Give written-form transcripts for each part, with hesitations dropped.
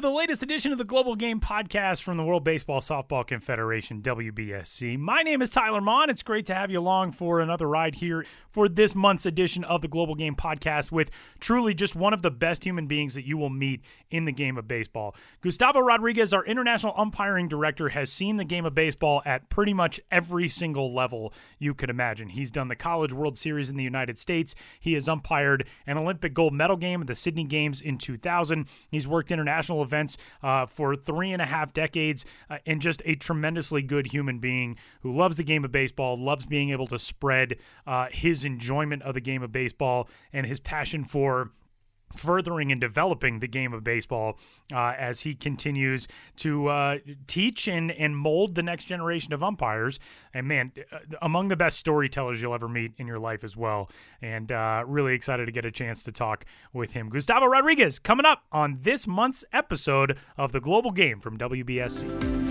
the latest edition of the Global Game Podcast from the World Baseball Softball Confederation, WBSC. My name is Tyler Mon. It's great to have you along for another ride here for this month's edition of the Global Game Podcast with truly just one of the best human beings that you will meet in the game of baseball. Gustavo Rodriguez, our international umpiring director, has seen the game of baseball at pretty much every single level you could imagine. He's done the College World Series in the United States. He has umpired an Olympic gold medal game at the Sydney Games in 2000. He's worked international events for 3.5 decades and just a tremendously good human being who loves the game of baseball, loves being able to spread his enjoyment of the game of baseball and his passion for furthering and developing the game of baseball as he continues to teach and mold the next generation of umpires. And man, among the best storytellers you'll ever meet in your life as well. And really excited to get a chance to talk with him. Gustavo Rodriguez coming up on this month's episode of The Global Game from WBSC.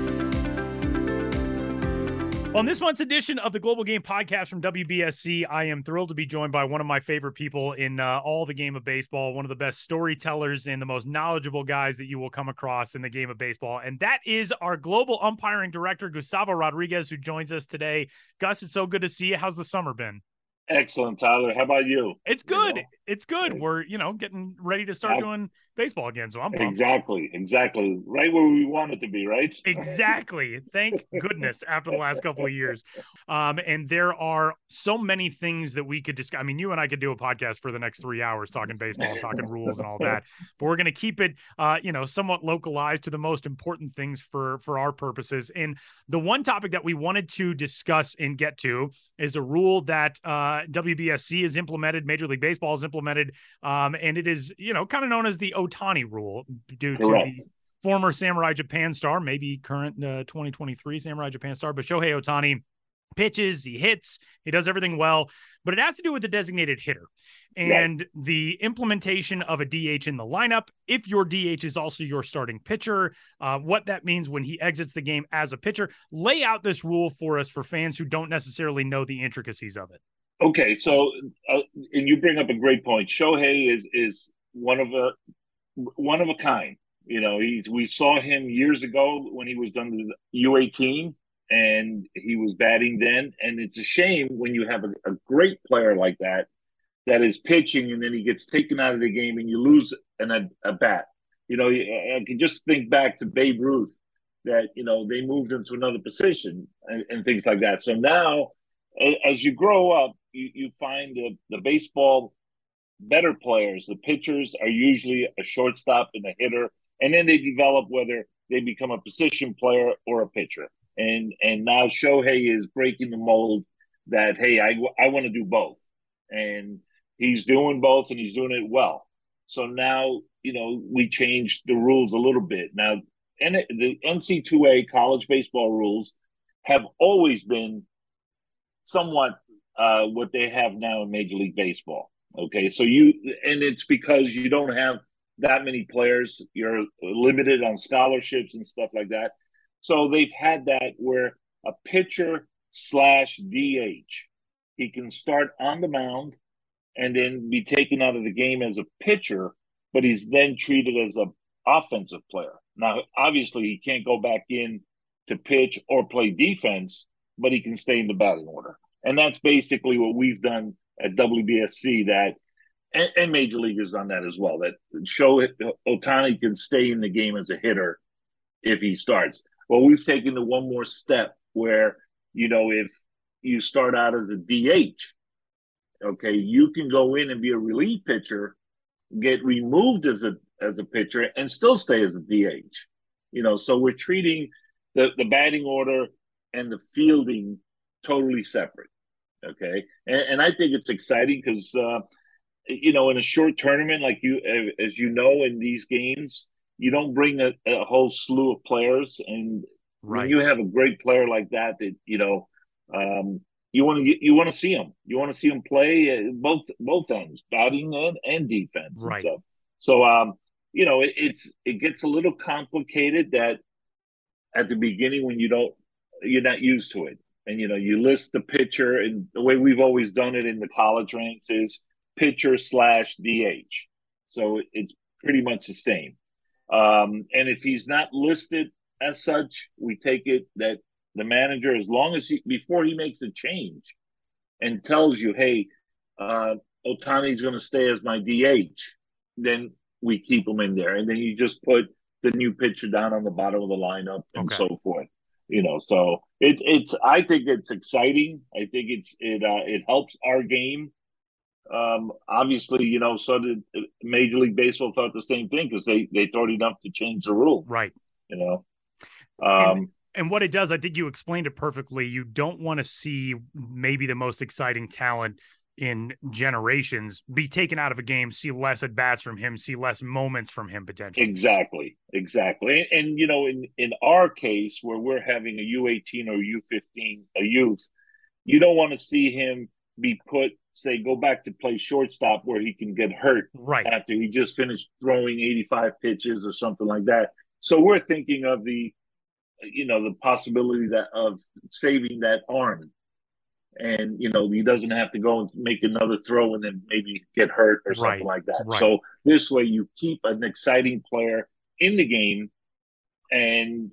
On this month's edition of the Global Game Podcast from WBSC, I am thrilled to be joined by one of my favorite people in all the game of baseball, one of the best storytellers and the most knowledgeable guys that you will come across in the game of baseball. And that is our global umpiring director, Gustavo Rodriguez, who joins us today. Gus, it's so good to see you. How's the summer been? Excellent, Tyler. How about you? It's good. It's good. We're, getting ready to start doing baseball again. So I'm pumped. Exactly. Right where we want it to be, right? Exactly. Thank goodness after the last couple of years. And there are so many things that we could discuss. I mean, you and I could do a podcast for the next 3 hours talking baseball, talking rules and all that. But we're going to keep it, somewhat localized to the most important things for our purposes. And the one topic that we wanted to discuss and get to is a rule that WBSC has implemented, Major League Baseball has implemented, and it is, kind of known as the Ohtani rule due to the former Samurai Japan star, maybe current 2023 Samurai Japan star, but Shohei Ohtani pitches, he hits, he does everything well, but it has to do with the designated hitter and the implementation of a DH in the lineup. If your DH is also your starting pitcher, what that means when he exits the game as a pitcher. Lay out this rule for us for fans who don't necessarily know the intricacies of it. Okay, so and you bring up a great point. Shohei is one of a kind. We saw him years ago when he was done with U18, and he was batting then. And it's a shame when you have a great player like that is pitching, and then he gets taken out of the game, and you lose a bat. I can just think back to Babe Ruth, that they moved him to another position and things like that. So now, as you grow up, you find the baseball better players, the pitchers are usually a shortstop and a hitter, and then they develop whether they become a position player or a pitcher. And now Shohei is breaking the mold that, hey, I want to do both. And he's doing both, and he's doing it well. So now, we changed the rules a little bit. Now, the NC2A college baseball rules have always been somewhat what they have now in Major League Baseball. Okay, so and it's because you don't have that many players. You're limited on scholarships and stuff like that. So they've had that where a pitcher / DH, he can start on the mound and then be taken out of the game as a pitcher, but he's then treated as an offensive player. Now, obviously, he can't go back in to pitch or play defense, but he can stay in the batting order. And that's basically what we've done at WBSC, and Major League has done that as well, that Ohtani can stay in the game as a hitter if he starts. Well, we've taken the one more step where, if you start out as a DH, okay, you can go in and be a relief pitcher, get removed as a pitcher, and still stay as a DH. So we're treating the batting order and the fielding totally separate. Okay. And I think it's exciting because, in a short tournament, like as in these games, you don't bring a whole slew of players. And when you have a great player like that, you want to see them. You want to see them play both ends, batting and defense. Right. And so it gets a little complicated that at the beginning when you're not used to it. And, you list the pitcher, and the way we've always done it in the college ranks is pitcher / DH. So it's pretty much the same. And if he's not listed as such, we take it that the manager, as long as before he makes a change and tells you, hey, Otani's going to stay as my DH, then we keep him in there. And then you just put the new pitcher down on the bottom of the lineup and Okay. so forth. So it's. I think it's exciting. I think it helps our game. Obviously, so did Major League Baseball thought the same thing because they thought enough to change the rule. Right. You know, And and what it does, I think you explained it perfectly. You don't want to see maybe the most exciting talent in generations be taken out of a game, see less at bats from him, see less moments from him potentially. exactly. And in our case, where we're having a U18 or U15, a youth, you don't want to see him be put, say, go back to play shortstop where he can get hurt Right. after he just finished throwing 85 pitches or something like that. So we're thinking of the possibility that of saving that arm. And he doesn't have to go and make another throw and then maybe get hurt or something Right. like that. Right. So this way you keep an exciting player in the game, and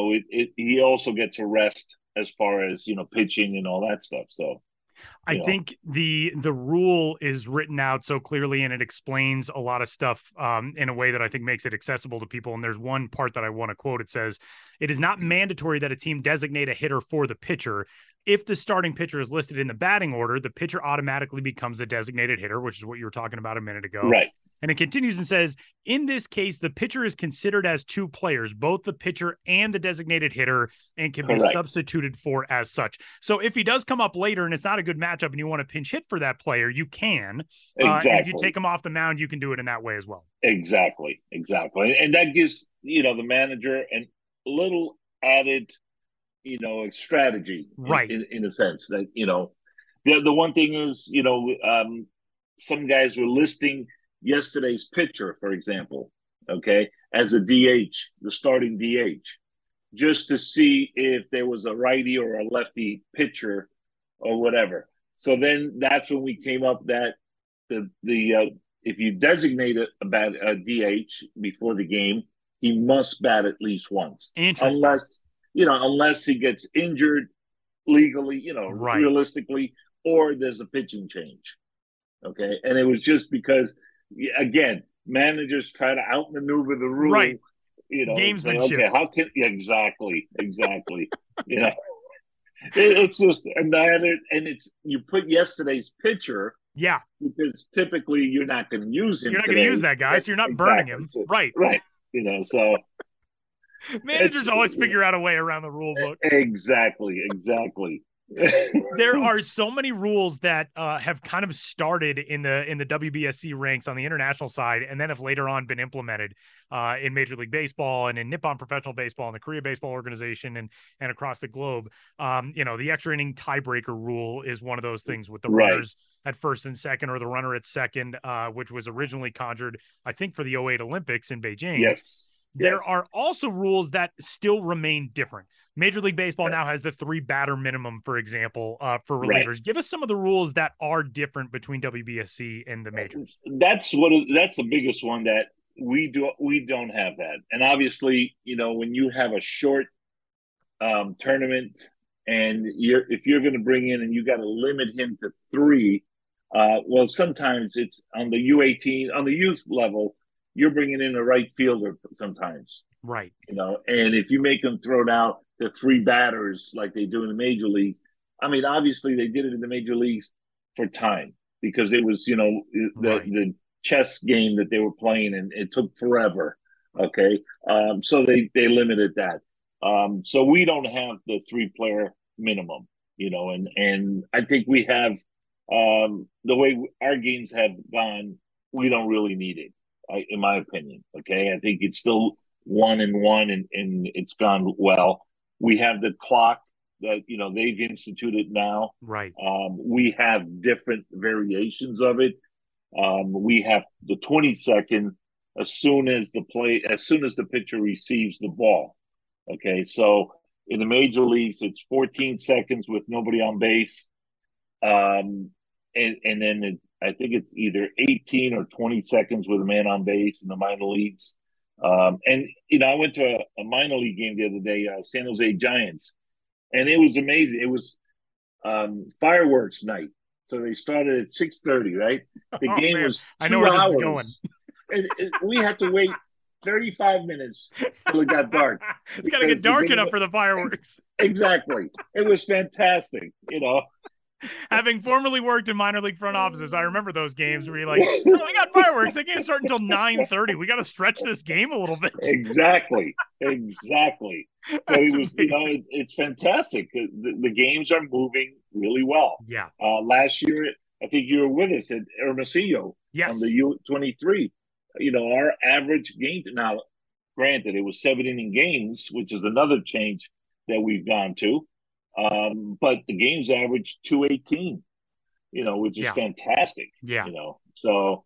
he also gets a rest as far as pitching and all that stuff. So I think the rule is written out so clearly, and it explains a lot of stuff in a way that I think makes it accessible to people. And there's one part that I want to quote. It says, "It is not mandatory that a team designate a hitter for the pitcher. If the starting pitcher is listed in the batting order, the pitcher automatically becomes a designated hitter," which is what you were talking about a minute ago. right. And it continues and says, "In this case, the pitcher is considered as two players, both the pitcher and the designated hitter, and can be substituted for as such." So if he does come up later and it's not a good matchup and you want to pinch hit for that player, you can. Exactly. And if you take him off the mound, you can do it in that way as well. Exactly. And that gives, the manager a little added, strategy, right? In a sense that, the one thing is, some guys were listing yesterday's pitcher, for example, okay, as a DH, the starting DH, just to see if there was a righty or a lefty pitcher or whatever. So then that's when we came up that the if you designate a DH before the game, he must bat at least once, unless he gets injured legally, right. realistically, or there's a pitching change. Okay, and it was just because, again, managers try to outmaneuver the rule. Right. Gamesmanship. Okay, how can exactly? It's just another, and it's you put yesterday's pitcher. Yeah, because typically you're not going to use him. You're not going to use that guy, so you're not burning him. So, right. So managers always figure out a way around the rule book. Exactly. There are so many rules that have kind of started in the WBSC ranks on the international side, and then have later on been implemented in Major League Baseball and in Nippon Professional Baseball and the Korea Baseball Organization and across the globe. The extra inning tiebreaker rule is one of those things with the runners at first and second, or the runner at second, which was originally conjured, I think, for the 2008 Olympics in Beijing. Yes. There are also rules that still remain different. Major League Baseball now has the 3-batter minimum, for example, for relievers. Right. Give us some of the rules that are different between WBSC and the majors. That's the biggest one that we don't have that. And obviously, when you have a short tournament and if you're going to bring in and you got to limit him to 3, well, sometimes it's on the U18, on the youth level, you're bringing in a right fielder sometimes. Right. And if you make them throw out the 3 batters like they do in the major leagues, I mean, obviously they did it in the major leagues for time because it was, the chess game that they were playing and it took forever. Okay. So they limited that. So we don't have the 3-player minimum, and I think we have, the way our games have gone, we don't really need it. In my opinion, okay, I think it's still 1-1, and it's gone well. We have the clock that they've instituted now. Right. We have different variations of it. We have the 20-second as soon as the pitcher receives the ball. Okay, so in the major leagues, it's 14 seconds with nobody on base, and then I think it's either 18 or 20 seconds with a man on base in the minor leagues. And I went to a minor league game the other day, San Jose Giants, and it was amazing. It was fireworks night, so they started at 6:30. Right, the Oh game man, was I know two where this is going. hours, and we had to wait 35 minutes till it got dark It's got to get because the dark game. enough for the fireworks. Exactly, it was fantastic. Having formerly worked in minor league front offices, I remember those games where you're like, "Oh, we got fireworks. They can't start until 9:30. We got to stretch this game a little bit." Exactly, exactly. But That's it was, amazing. it's fantastic. The games are moving really well. Yeah. Last year, I think you were with us at Hermosillo on the Yes. U23. Our average game now, granted, it was 7 inning games, which is another change that we've gone to. But the games average 218, which is Yeah. fantastic. Yeah. So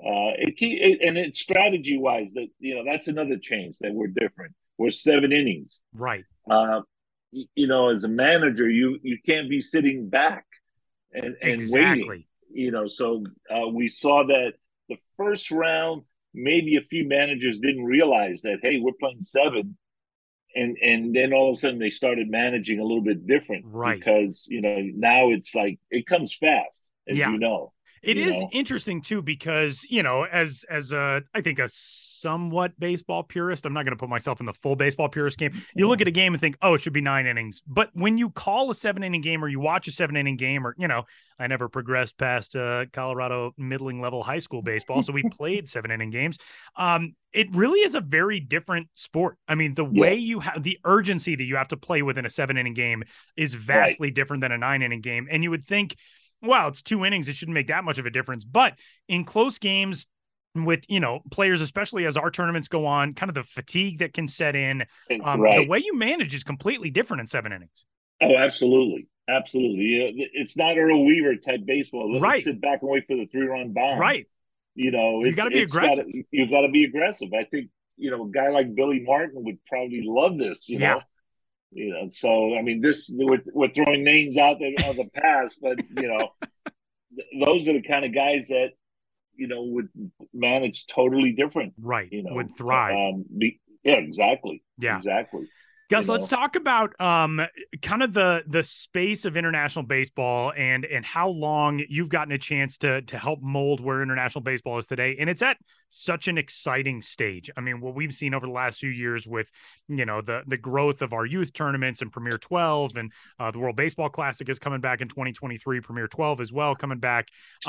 and it's strategy wise that that's another change that we're different. We're 7 innings. Right. Uh, as a manager, you can't be sitting back and waiting. Exactly. So we saw that the first round, maybe a few managers didn't realize that, hey, we're playing seven, and then all of a sudden they started managing a little bit different Right. because now it's like it comes fast, as Yeah. you know. It You is know, interesting too because as a I think a somewhat baseball purist, I'm not going to put myself in the full baseball purist game. You look at a game and think, oh, it should be 9 innings. But when you call a 7 inning game or you watch a 7 inning game, or I never progressed past Colorado middling level high school baseball, so we played 7 inning games. It really is a very different sport. I mean, the way you yes, have the urgency that you have to play within a 7 inning game is right, vastly different than a 9 inning game, and you would think, wow, it's 2 innings. It shouldn't make that much of a difference. But in close games with, players, especially as our tournaments go on, kind of the fatigue that can set in, the right. way you manage is completely different in 7 innings. Oh, absolutely, absolutely. It's not Earl Weaver type baseball. Let's Right. sit back and wait for the 3-run bomb. Right. You got to be It's got to aggressive. you've got to be aggressive. I think a guy like Billy Martin would probably love this. Yeah. So I mean, we're throwing names out there of the past, but those are the kind of guys that would manage totally different. Right. Would thrive. Yeah, exactly, Yeah. exactly. You Gus, let's know, talk about kind of the space of international baseball and how long you've gotten a chance to help mold where international baseball is today. And it's at such an exciting stage. I mean, what we've seen over the last few years with the growth of our youth tournaments and Premier 12 and the World Baseball Classic is coming back in 2023, Premier 12 as well coming back.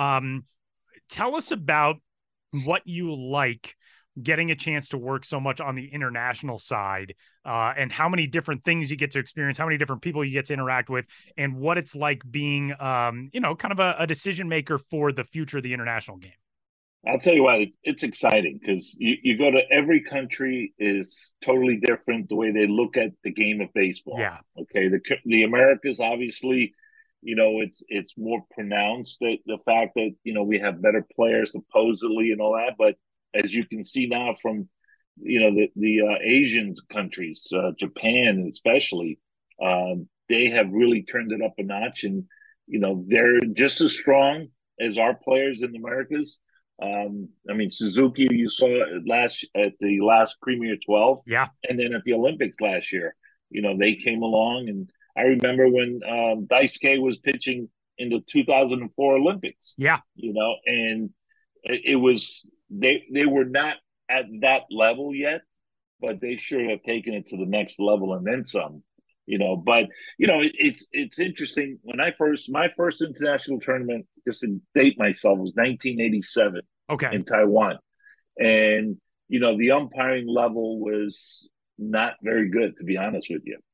Tell us about what you like getting a chance to work so much on the international side, and how many different things you get to experience, how many different people you get to interact with, and what it's like being, kind of a decision maker for the future of the international game. I'll tell you what, it's exciting because you go to every country is totally different the way they look at the game of baseball. Yeah. Okay, the Americas obviously, it's more pronounced that the fact that we have better players supposedly and all that, but as you can see now from the Asian countries, Japan especially, they have really turned it up a notch, and they're just as strong as our players in the Americas. I mean, Suzuki, you saw at the last Premier 12, Yeah. and then at the Olympics last year, they came along, and I remember when Daisuke was pitching in the 2004 Olympics, Yeah. and it was they were not at that level yet, but they sure have taken it to the next level and then some. But it's interesting. When my first international tournament, just to date myself, was 1987 Okay. in Taiwan, and the umpiring level was not very good, to be honest with you.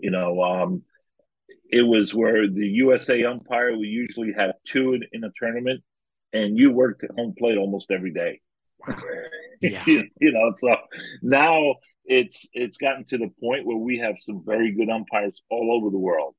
It was where the USA umpire, we usually have two in a tournament, and you worked at home plate almost every day. Wow. Yeah. So now it's gotten to the point where we have some very good umpires all over the world.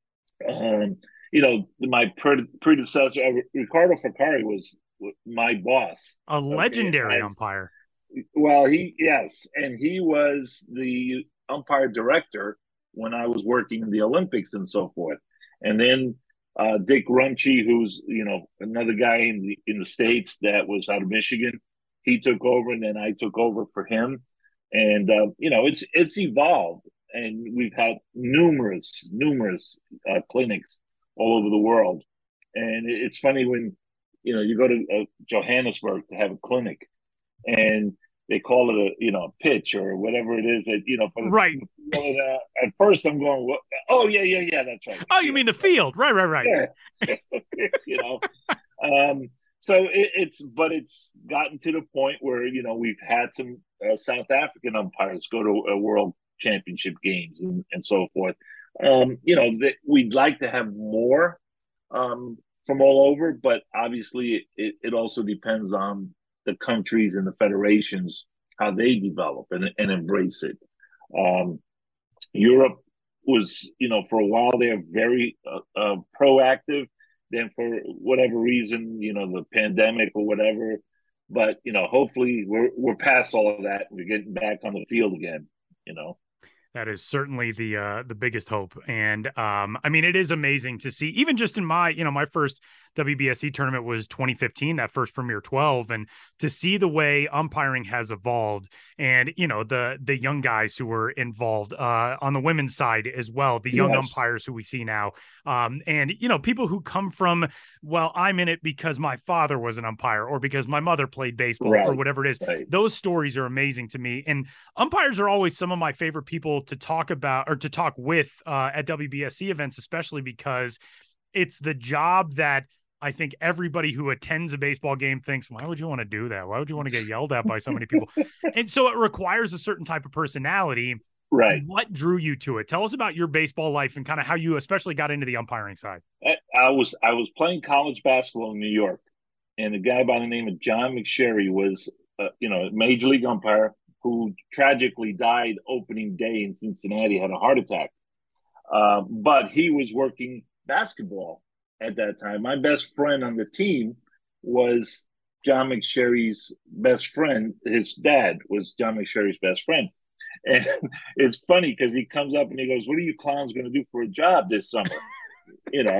My predecessor, Ricardo Facari, was my boss. A Okay, legendary umpire. yes, and he was the umpire director when I was working in the Olympics and so forth. And then Dick Runchi, who's another guy in the states that was out of Michigan, he took over, and then I took over for him. And it's evolved, and we've had numerous clinics all over the world. And it's funny when you go to Johannesburg to have a clinic, and they call it a pitch or whatever it is that for Right. the at first I'm going, what? Oh yeah, that's right, Oh, the you field. mean the field? Right. Yeah. you know so it's gotten to the point where we've had some South African umpires go to world championship games and so forth. That we'd like to have more from all over, but obviously it also depends on the countries and the federations, how they develop and embrace it. um, Europe was, for a while, they're very proactive. Then, for whatever reason, the pandemic or whatever, but hopefully we're past all of that. We're getting back on the field again. You know. That is certainly the biggest hope, and I mean, it is amazing to see. Even just in my first WBSC tournament was 2015, that first Premier 12, and to see the way umpiring has evolved, and the young guys who were involved on the women's side as well, the young Yes. umpires who we see now, and people who come from, well, I'm in it because my father was an umpire or because my mother played baseball or Right. whatever it is. Right. Those stories are amazing to me, and umpires are always some of my favorite people to talk about or to talk with at WBSC events, especially because it's the job that I think everybody who attends a baseball game thinks, why would you want to do that? Why would you want to get yelled at by so many people? And so it requires a certain type of personality. Right. What drew you to it? Tell us about your baseball life and kind of how you especially got into the umpiring side. I was playing college basketball in New York, and a guy by the name of John McSherry was, a major league umpire who tragically died opening day in Cincinnati, had a heart attack. But he was working basketball at that time. My best friend on the team was John McSherry's best friend. His dad was John McSherry's best friend. And it's funny because he comes up and he goes, "What are you clowns going to do for a job this summer?" You know,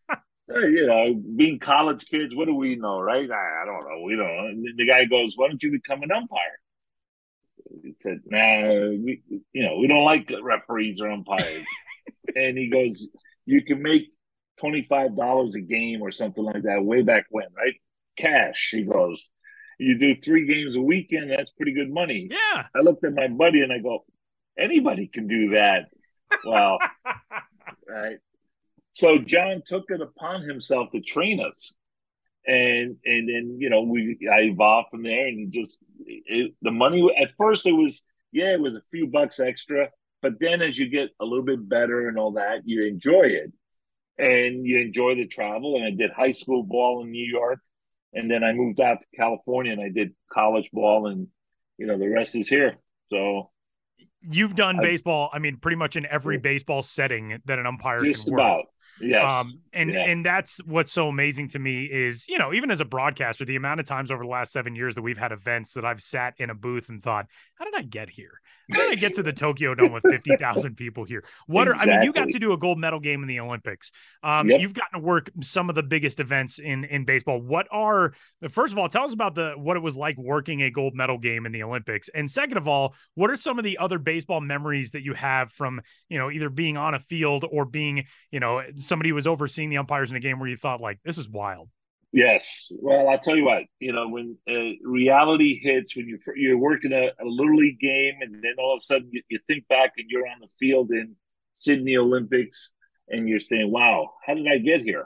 being college kids, what do we know, right? I don't know. We don't. And the guy goes, "Why don't you become an umpire?" He said, "Nah, we don't like referees or umpires." And he goes, "You can make $25 a game or something like that way back when, right? Cash." He goes, "You do 3 games a weekend, that's pretty good money." Yeah. I looked at my buddy and I go, "Anybody can do that." Well, right. So John took it upon himself to train us. And then I evolved from there, and the money at first it was a few bucks extra, but then as you get a little bit better and all that, you enjoy it, and you enjoy the travel. And I did high school ball in New York, and then I moved out to California and I did college ball, and the rest is here. So You've done I baseball, I mean, pretty much in every baseball setting that an umpire can just work. about. Yes. And Yeah. that's what's so amazing to me is, even as a broadcaster, the amount of times over the last 7 years that we've had events that I've sat in a booth and thought, how did I get here? How did I get to the Tokyo Dome with 50,000 people here? You got to Exactly. do a gold medal game in the Olympics. Yep. You've gotten to work some of the biggest events in baseball. First of all, tell us about what it was like working a gold medal game in the Olympics. And second of all, what are some of the other baseball memories that you have from, either being on a field or being, somebody who was overseeing the umpires in a game where you thought, like, this is wild? Yes. Well, I'll tell you what, when reality hits, when you're working a little league game, and then all of a sudden you think back and you're on the field in Sydney Olympics, and you're saying, "Wow, how did I get here?"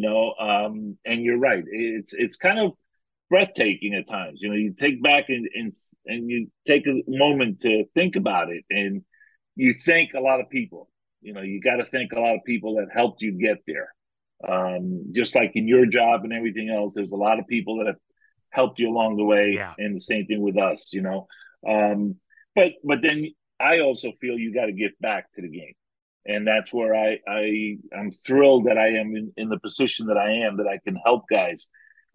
And you're right. It's kind of breathtaking at times. You take back and you take a moment to think about it, and you thank a lot of people. You got to thank a lot of people that helped you get there. Just like in your job and everything else, there's a lot of people that have helped you along the way, Yeah. and the same thing with us. Um, but then I also feel you got to give back to the game, and that's where I'm thrilled that I am in the position that I am, that I can help guys.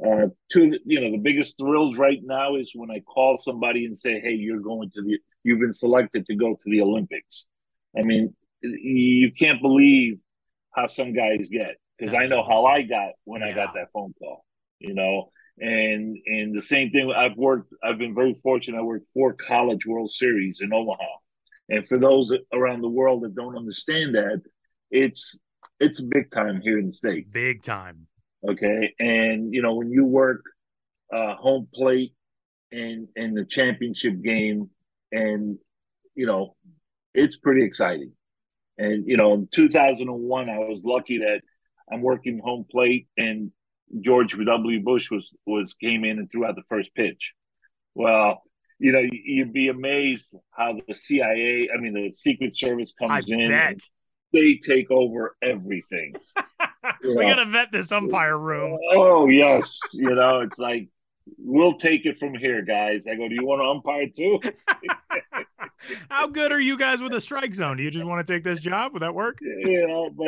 The biggest thrills right now is when I call somebody and say, "Hey, you've been selected to go to the Olympics." I mean, you can't believe how some guys get, because That I is know how awesome. I got when I got Yeah. that phone call. You know, And the same thing. I've been very fortunate. I worked 4 college World Series in Omaha, and for those around the world that don't understand that, it's it's big time here in the States. Big time. Okay, and when you work home plate in the championship game, and you know it's pretty exciting. And in 2001, I was lucky that I'm working home plate, and George W. Bush was came in and threw out the first pitch. Well, you'd be amazed how the CIA, I mean, the Secret Service I comes in and bet. they take over everything. You We got know, to vet this umpire room. oh yes, it's like we'll take it from here, guys. I go, do you want to umpire too? How good are you guys with a strike zone? Do you just want to take this job? Would that work? But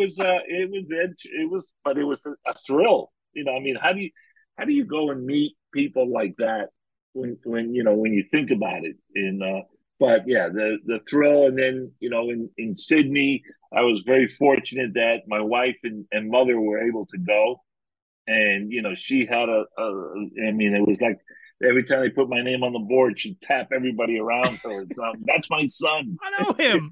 it was a thrill. I mean, how do you go and meet people like that when you think about it? But yeah, the thrill, and then in Sydney, I was very fortunate that my wife and mother were able to go, and she had I mean, it was like every time they put my name on the board, she'd tap everybody around her. That's my son. I know him.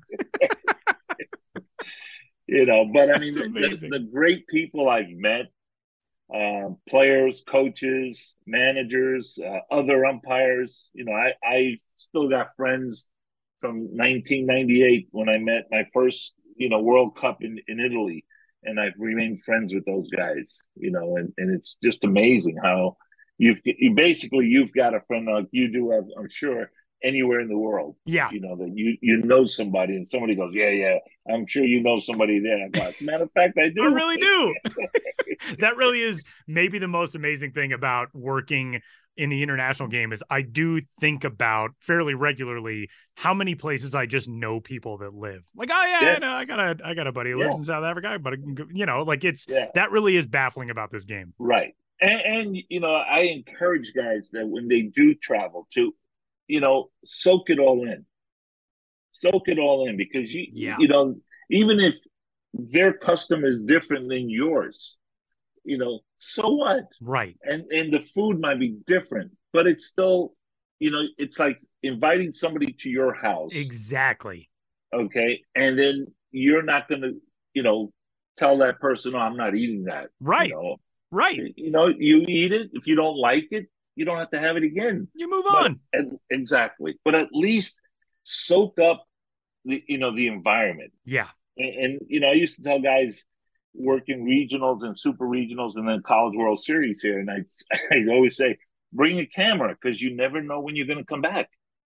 But I mean, That's amazing. the great people I've met, players, coaches, managers, other umpires. I still got friends from 1998 when I met my first, World Cup in Italy, and I've remained friends with those guys. And it's just amazing how you've got a friend like you do, I'm sure, anywhere in the world. Yeah. That you know somebody, and somebody goes, yeah, I'm sure you know somebody there. I go, as a matter of fact, I do. I really do. That really is maybe the most amazing thing about working in the international game is I do think about fairly regularly how many places I just know people that live. Like, oh yeah, Yes. no, I got a buddy who lives in South Africa, but like it's Yeah. that really is baffling about this game. Right. And I encourage guys that when they do travel to, soak it all in. Soak it all in, because Yeah. even if their custom is different than yours, so what? Right. And the food might be different, but it's still, it's like inviting somebody to your house. Exactly. Okay. And then you're not going to, tell that person, oh, I'm not eating that. Right. Right. You eat it. If you don't like it, you don't have to have it again. You move on. Exactly. But at least soak up the environment. Yeah. And I used to tell guys working regionals and super regionals and then College World Series here, and I always say, bring a camera, because you never know when you're going to come back.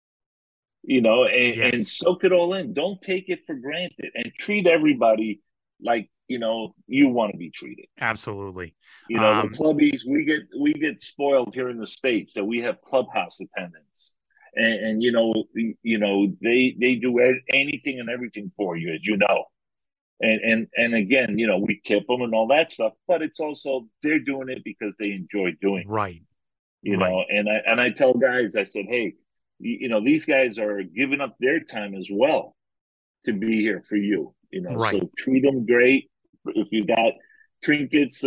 Yes. And soak it all in. Don't take it for granted, and treat everybody like you want to be treated. Absolutely. The clubbies, we get spoiled here in the States that we have clubhouse attendants, and they do anything and everything for you, as you know. And again, we tip them and all that stuff, but it's also they're doing it because they enjoy doing it. Right. And I tell guys, I said, hey, these guys are giving up their time as well to be here for you. Right. So treat them great. If you got trinkets,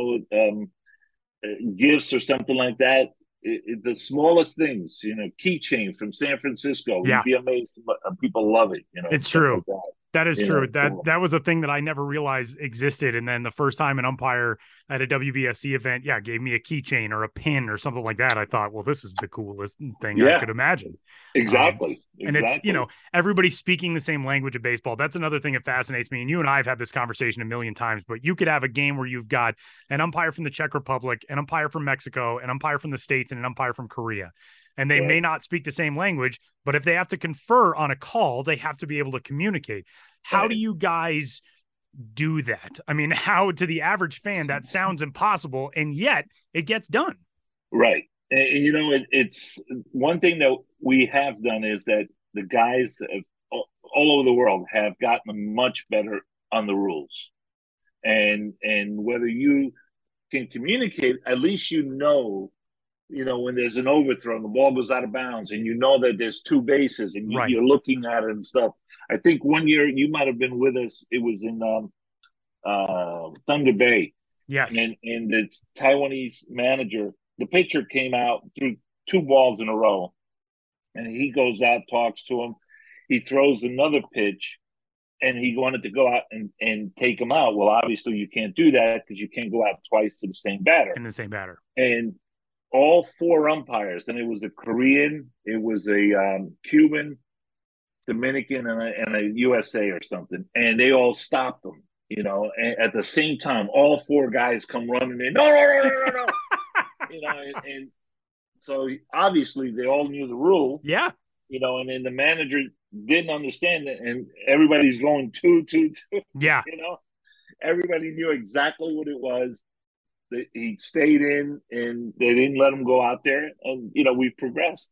gifts or something like that, the smallest things, keychain from San Francisco, yeah, you'd be amazed. People love it. It's true. Like that is true. That was a thing that I never realized existed. And then the first time an umpire at a WBSC event, gave me a keychain or a pin or something like that. I thought, well, this is the coolest thing I could imagine. Exactly. And it's, everybody speaking the same language of baseball. That's another thing that fascinates me. And you and I have had this conversation a million times, but you could have a game where you've got an umpire from the Czech Republic, an umpire from Mexico, an umpire from the States, and an umpire from Korea. And they may not speak the same language, but if they have to confer on a call, they have to be able to communicate. How do you guys do that? I mean, how, to the average fan, that sounds impossible, and yet it gets done. Right. And it's one thing that we have done is that the guys all over the world have gotten much better on the rules. And whether you can communicate, at least when there's an overthrow and the ball goes out of bounds, and that there's two bases, and you're looking at it and stuff. I think one year you might have been with us. It was in Thunder Bay, Yes. and the Taiwanese manager, the pitcher came out, threw two balls in a row, and he goes out, talks to him. He throws another pitch, and he wanted to go out and take him out. Well, obviously you can't do that because you can't go out twice to the same batter. In the same batter. And all four umpires, and it was a Korean, it was a Cuban, Dominican, and a USA or something, and they all stopped them. And at the same time, all four guys come running in. No, no, no, no, no, no. And so obviously they all knew the rule. Yeah. And then the manager didn't understand it, and everybody's going two, two, two. Yeah. Everybody knew exactly what it was. He stayed in, and they didn't let him go out there, and we progressed.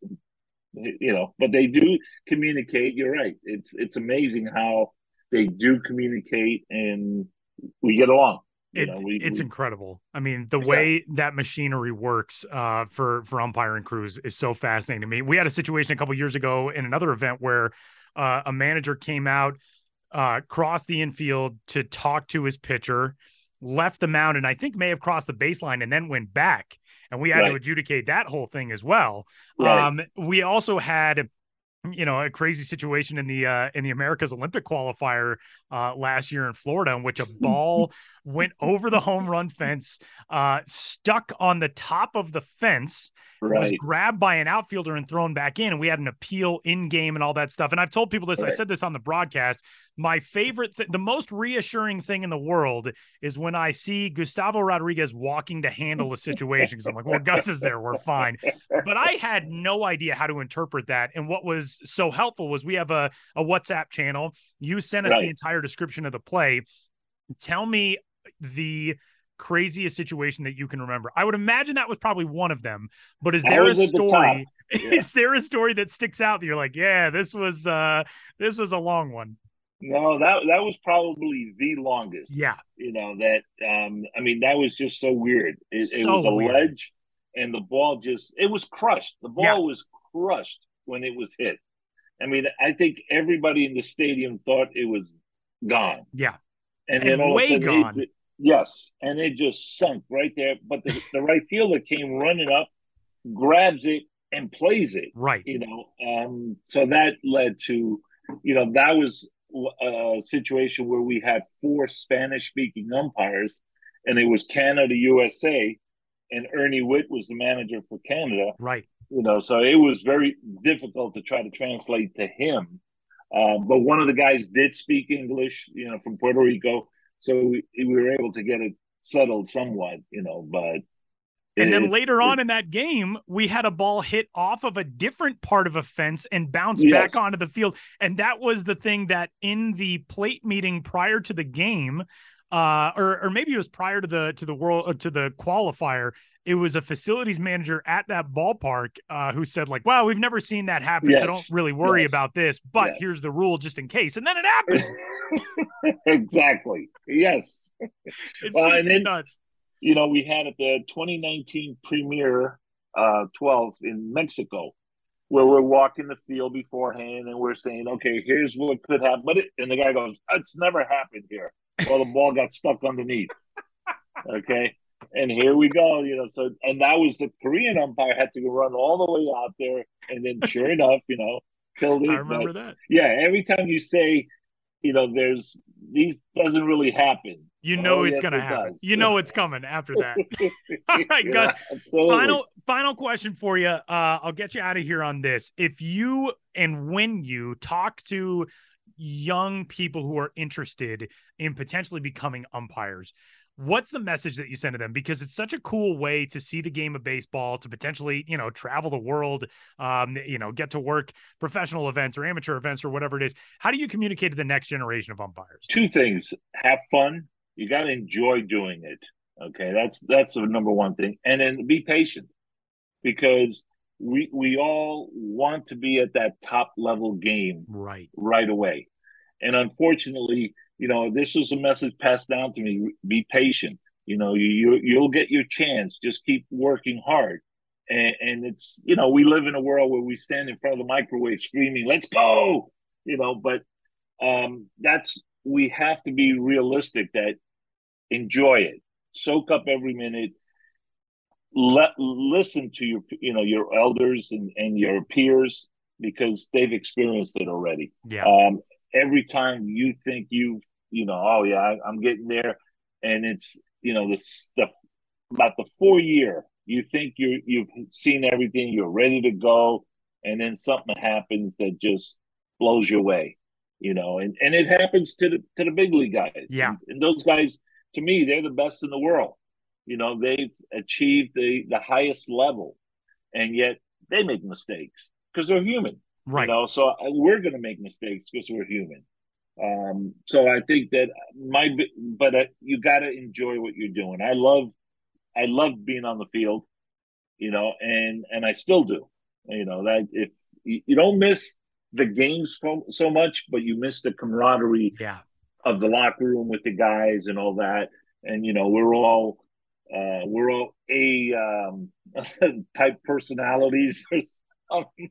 But they do communicate. You're right. It's amazing how they do communicate, and we get along. It's incredible. I mean, the way that machinery works for umpiring crews is so fascinating to me. We had a situation a couple of years ago in another event where a manager came out, crossed the infield to talk to his pitcher, left the mound, and I think may have crossed the baseline and then went back. And we had to adjudicate that whole thing as well. Right. We also had a crazy situation in the America's Olympic qualifier last year in Florida, in which a ball went over the home run fence, stuck on the top of the fence, was grabbed by an outfielder and thrown back in. And we had an appeal in game and all that stuff. And I've told people this, I said this on the broadcast. My favorite, the most reassuring thing in the world is when I see Gustavo Rodriguez walking to handle a situation. Because I'm like, well, Gus is there, we're fine. But I had no idea how to interpret that. And what was so helpful was we have a WhatsApp channel. You sent us the entire description of the play. Tell me the craziest situation that you can remember. I would imagine that was probably one of them, but is there a story? Is there a story that sticks out that you're like, yeah, this was a long one? No, that was probably the longest. Yeah. That that was just so weird. It was a ledge, and the ball it was crushed. The ball was crushed when it was hit. I mean, I think everybody in the stadium thought it was gone. Yeah. And then all of a sudden, gone. Yes. And it just sunk right there. But the right fielder came running up, grabs it, and plays it. Right. So that led to, that was a situation where we had four Spanish-speaking umpires, and it was Canada, USA, and Ernie Witt was the manager for Canada. Right. So it was very difficult to try to translate to him. But one of the guys did speak English, from Puerto Rico. So we were able to get it settled somewhat, but. And then later on in that game, we had a ball hit off of a different part of a fence and bounce back onto the field. And that was the thing that in the plate meeting prior to the game, or maybe it was prior to the qualifier, it was a facilities manager at that ballpark who said, like, well, we've never seen that happen, so don't really worry about this, but here's the rule just in case. And then it happened. Exactly. Yes. It's just nuts. We had at the 2019 Premier 12 in Mexico, where we're walking the field beforehand and we're saying, okay, here's what could happen. And the guy goes, it's never happened here. Well, the ball got stuck underneath. Okay. And here we go, and that was the Korean umpire had to go run all the way out there. And then sure enough, killed it. I remember that. Yeah. Every time you say, these doesn't really happen. It's going to happen. It's coming after that. All right, Gus. Final question for you. I'll get you out of here on this. If you and when you talk to young people who are interested in potentially becoming umpires, what's the message that you send to them? Because it's such a cool way to see the game of baseball, to potentially, travel the world, get to work professional events or amateur events or whatever it is. How do you communicate to the next generation of umpires? Two things. Have fun. You got to enjoy doing it. Okay. That's the number one thing. And then be patient, because we all want to be at that top level game right away. And unfortunately, this was a message passed down to me. Be patient. You'll get your chance. Just keep working hard. And it's, we live in a world where we stand in front of the microwave screaming, let's go, but we have to be realistic that enjoy it. soak up every minute. Listen to your elders and your peers because they've experienced it already. Yeah. Every time you think oh yeah, I'm getting there, and it's this stuff about the 4 year. You think you've seen everything, you're ready to go, and then something happens that just blows you away. And it happens to the big league guys. Yeah. And those guys, to me, they're the best in the world. They've achieved the highest level, and yet they make mistakes because they're human. Right. So we're going to make mistakes because we're human. So I think that you got to enjoy what you're doing. I love being on the field, and I still do. That if you don't miss the games so much, but you miss the camaraderie of the locker room with the guys and all that. And we're all A type personalities or something,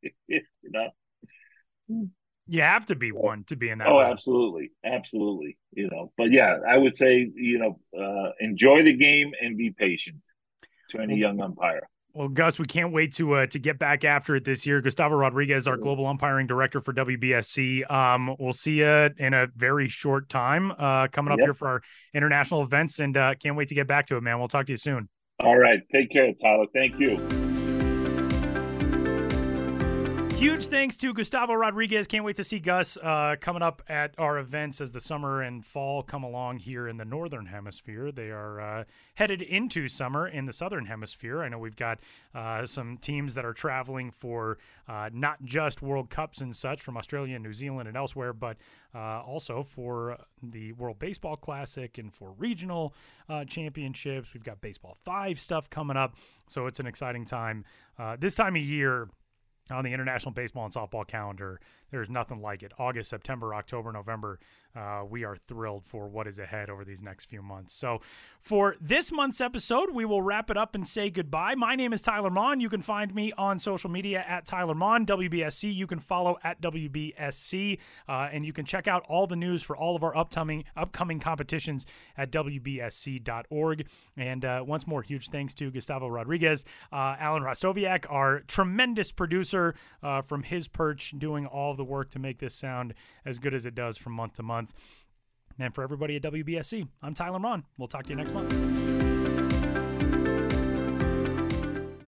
You have to be one to be in that. Oh, role. absolutely. But yeah, I would say, enjoy the game and be patient to any young umpire. Well, Gus, we can't wait to get back after it this year. Gustavo Rodriguez, our global umpiring director for WBSC. We'll see you in a very short time coming up here for our international events, and can't wait to get back to it, man. We'll talk to you soon. All right. Take care, Tyler. Thank you. Huge thanks to Gustavo Rodriguez. Can't wait to see Gus coming up at our events as the summer and fall come along here in the Northern Hemisphere. They are headed into summer in the Southern Hemisphere. I know we've got some teams that are traveling for not just World Cups and such from Australia and New Zealand and elsewhere, but also for the World Baseball Classic and for regional championships. We've got Baseball 5 stuff coming up, so it's an exciting time. This time of year, on the international baseball and softball calendar, there's nothing like it. August, September, October, November, we are thrilled for what is ahead over these next few months. So for this month's episode, we will wrap it up and say goodbye. My name is Tyler Mon. You can find me on social media at Tyler Mon. WBSC, you can follow at WBSC, and you can check out all the news for all of our upcoming competitions at WBSC.org. And once more, huge thanks to Gustavo Rodriguez, Alan Rostoviak, our tremendous producer from his perch, doing all of the work to make this sound as good as it does from month to month. And for everybody at WBSC, I'm Tyler Mon. We'll talk to you next month.